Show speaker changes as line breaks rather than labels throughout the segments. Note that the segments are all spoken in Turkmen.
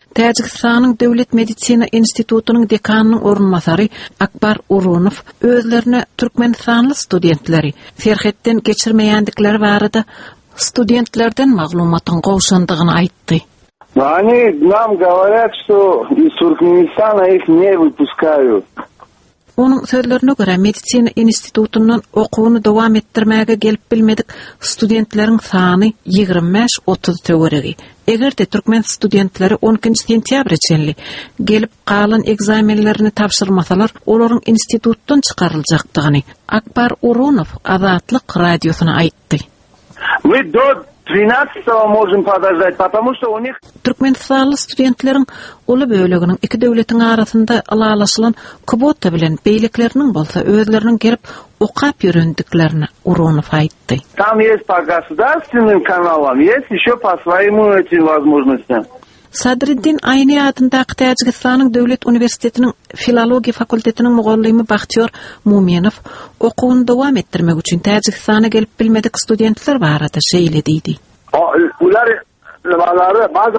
Tacikistanyň Döwlet Medisina Institutunyň dekannyň orunmasary Akbar Urunov özlerine türkmenistanly studentleri serhetden geçirmeýändikleri barada студентlerden maglumatyn gowşandygyny aýtdy.
Они нам говорят, что из Туркменистана их не выпускают.
Onun sözlerine göre Medisina Institutundan okuwyny dowam etdirmäge gelip bilmedik studentleriň sany 25-30 töweregi. Egerde Türkmen studentleri 12 sentýabr içinli gelip galan egzamenlerini tapşyrmasalar, olaryň institutdan çykaryljakdygyny Akbar Urunov Azatlyk radiosyna aýtdy.
Мы до 12-го можем подождать, потому что у них
Türkmenistanly studentleriň uly böleginiň iki döwletiň arasynda alalaşylan kvota bilen beýlikleriniň bolsa özleriniň gerip okap ýörendiklerini Urunov aýtdy.
Там есть по государственным каналам, есть еще по своему этим возможностям.
Sadriddin Ayni adyndaky Tacikistanyň Döwlet Uniwersitetiniň Filologiya fakultetiniň mugallymy Bahtiyor Mumenov okuwyny dowam etdirmek üçin Tacikistana gelip bilmedik studentler barada şeýle diýdi.
Ular bazı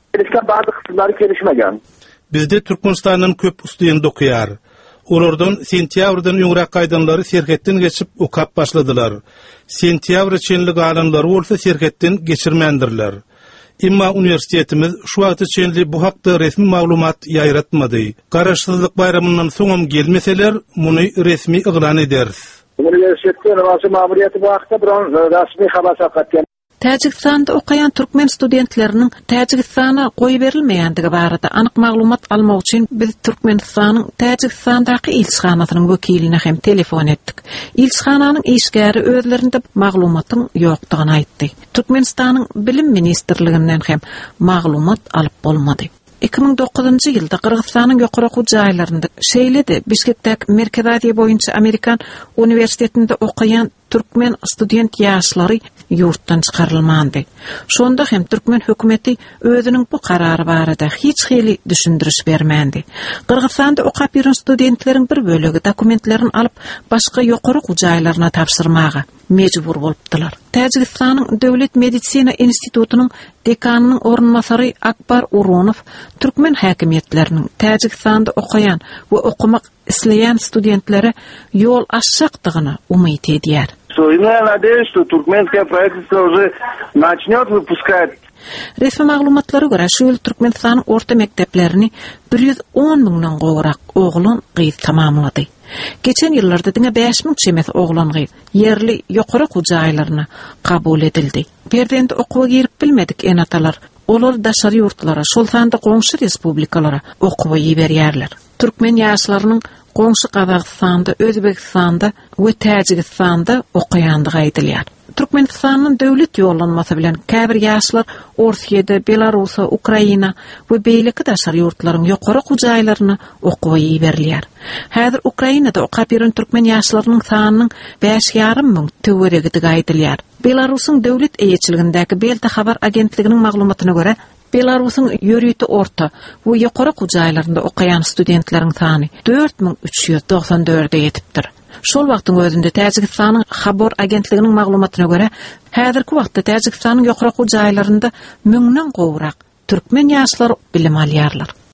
kısımları gelişmegen.
Bizde Türkmenistanyň köp student okuýar. Olardan sentýabrdan öňräk gaýdanlary serhetden geçip okap başladylar. Sentýabr içinli galanlary bolsa serhetden geçirmendirler. Imma universitetimiz şu wagt içinli bu hakda resmi maglumat ýaýratmady. Garaşsyzlyk bayramyndan soňam gelmeseler, muny resmi ýylan ederiz.
Universitetde rasy ma'muriýeti bu hakda bir rasmi habar tarqatgan.
Tacikistanda okayan Türkmen studentlerinin Tacikistana goý berilmeýändigi barada anyk maglumat almak üçin biz Türkmenistanyň Tacikistandaky ilçihanasynyň wekiline hem telefon etdik. İlçihananyň işgäri özlerinde maglumatyň ýokdugyny aýtdy. Türkmenistanyň bilim ministrliginden hem maglumat alyp bolmady. 2009-njy ýylda Kyrgyzstanyň ýokary okuw jaýlarynda şeýledi Bişkekdäki Merkez Aziýa boýunça Amerikan universitetinde okayan Türkmen student ýaşlary ýurtdan çykarylmandy. Şonda hem Türkmen hökümeti özüniň bu karary barada hiç hili düşündiriş bermändi. Kyrgyzstanda okap ýören studentleriň bir bölegi dokumentlerini alyp başga ýokary okuw jaýlaryna tapşyrmaga mejbur bolupdylar. Tacikistanyň Döwlet Medisina Institutunyň dekannyň orunmasary Akbar Urunov Türkmen häkimetleriniň Tacikistanda okayan we okumak isleýän studentlere ýol açjakdygyny umyt edýär.
Я надеюсь, что туркменское правительство уже начнет выпускать.
Resmi maglumatlara göre şu ýyl Türkmenistanyň orta mekdeplerini 110 miňden gowrak oglun gyz tamamlady. Geçen ýyllarda diňe 5 miň çemes oglan gyz yerli ýokary okuw jaýlaryna kabul edildi. Berdendi okuwa girip bilmedik enatalar. Olar daşary ýurtlara, şol sanda goňşy respublikalara okuwa ýiberýärler. Türkmen ýaşlarynyň goňşy Kazakstanda, Özbekistanda we Tacikistanda okuyandygy aýdylýar. Türkmenistanyň döwlet ýollanmasy bilen käbir ýaşlar Orsiýada, Belarusa, Ukraina we beýleki daşary ýurtlaryň ýokary okuw jaýlaryna okuwa ýiberilýär. Häzir Ukrainada okap ýören türkmen ýaşlarynyň sanynyň 5,5 miň töweregidi aýdylýar. Belarusyň döwlet eýetçiligindäki Belta habar agentliginiň maglumatyna görä, Belarusyň ýörüýti orta we ýokary okuw jaýlarynda okayan studentleriň sany 4394-e ýetipdir. Şol wagtyň özünde Tacikistanyň habar agentliginiň maglumatyna görä, häzirki wagtda Tacikistanyň ýokary okuw jaýlarynda 1000den gowrak türkmen ýaşlary bilim alýarlar.